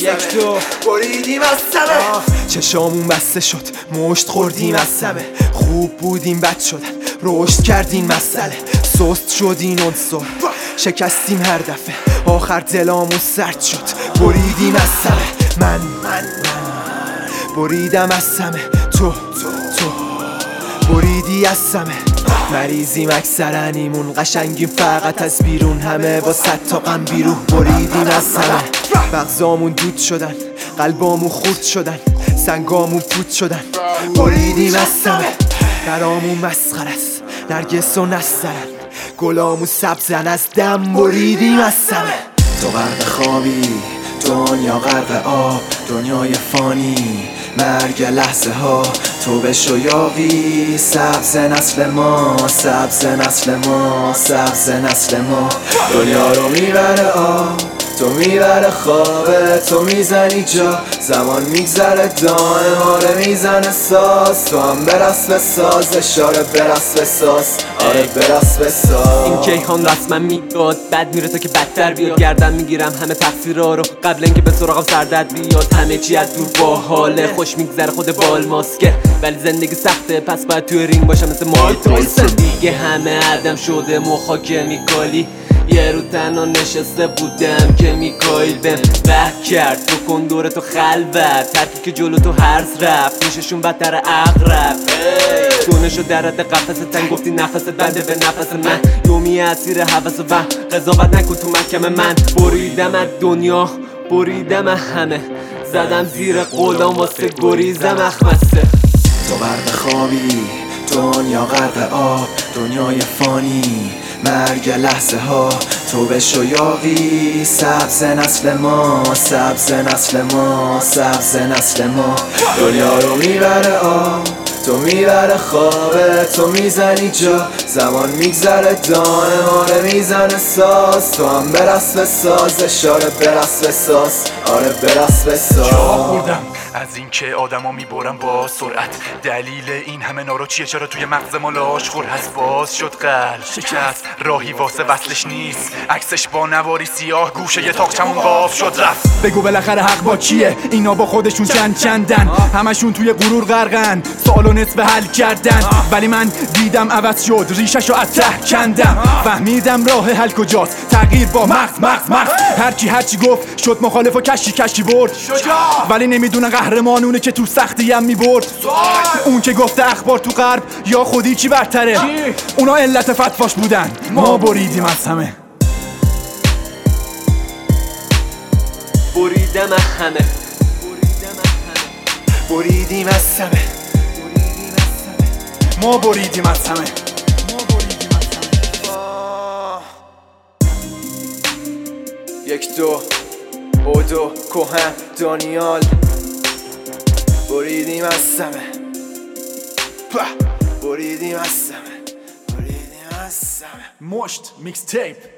یک دو بریدیم از سمه. چشامون بسته شد مشت خوردیم از سمه. خوب بودیم بد شدن رشد کردیم مسئله. سست شد این عنصر شکستیم هر دفعه. آخر دلامون سرد شد بریدیم از سمه. من بریدم از سمه. تو بریدی از سمه. مریضیم اکثرانیمون قشنگیم فقط از بیرون. همه با 100 تا غم بیرون بریدیم از سمه. مغزامون دود شدن قلبامون خورد شدن سنگامون پود شدن بریدیم از سمه. درامون مسخره است نرگس و نسترن گلامون سبزن از دم بریدیم از سمه. تو غرق خوابی دنیا غرق آب دنیای فانی مرگ لحظه ها تو بشو یاقی. سبز نسل ما سبز نسل ما سبز نسل ما. دنیا رو میبره آب تو میبره خوابه. تو میزنی جا زمان میگذره دائم. آره میزنه ساز تو هم برس به ساز. اشاره برس به ساز آره برس به ساز. این کیهان رسما میگاد بد میره تا که بدتر بیاد. گردن میگیرم همه تقصیرها رو قبل اینکه به سراغم سردرد بیاد. همه چی از دور با حاله خوش میگذره خود بال ماسکه. ولی زندگی سخته پس باید توی رینگ باشم مثل مایک تایسون. دیگه همه عدم شده مخا کمیکالی. یه رو تنها نشسته بودم که میکایل بهم وحک کرد. بکن دورتو خلوت ترکی که جلو تو هرز رفت میششون بدتر اقرب. دونشو درد قفص تن گفتی نفست بنده به نفس من. یومی اسیر حوث و وهم قضاوت نکن تو محکم من. بریدم از دنیا بریدم از همه. زدم زیر قولام واسه گریزم اخمسته. تو غرق خوابی دنیا غرق آب دنیای فانی مرگ لحظه ها تو بشو یاقی. سبز نسل ما سبز نسل ما سبز نسل ما. دنیا رو میبره آب تو میبره خوابه. تو میزنی جا زمان میگذره دائم. آره میزنه ساز تو هم برس به ساز. اشاره برس به ساز آره برس به ساز. جا خوردم از اینکه آدما میبرم با سرعت. دلیل این همه نارو چیه؟ چرا توی مغز ما لاشخور هست؟ باز شد قلب شکست راهی واسه وصلش نیست. عکسش با نواری سیاه گوشه یه تاقچمون قاف شد رفت. بگو بالاخره حق با کیه؟ اینا با خودشون چندن همشون توی غرور غرقن سوالو نصف حل کردن. ولی من دیدم عوض شد ریششو از ته کندم. فهمیدم راه حل کجاست تغییر با مغز. هرچی گفت شد مخالف و کشی برد. ولی نمیدونن قهرمانونه که تو سختی هم میبرد. اون که گفته اخبار تو غرب یا خودی چی برتره. اونا علت فتواش بودن ما بریدیم از همه. بریدم از همه. بریدیم از سمه. ما بریدیم از همه. یک دو اودو کوهن دانیال بریدیم از سمه. بریدیم از سمه. بریدیم از سمه. مشت میکس تیپ.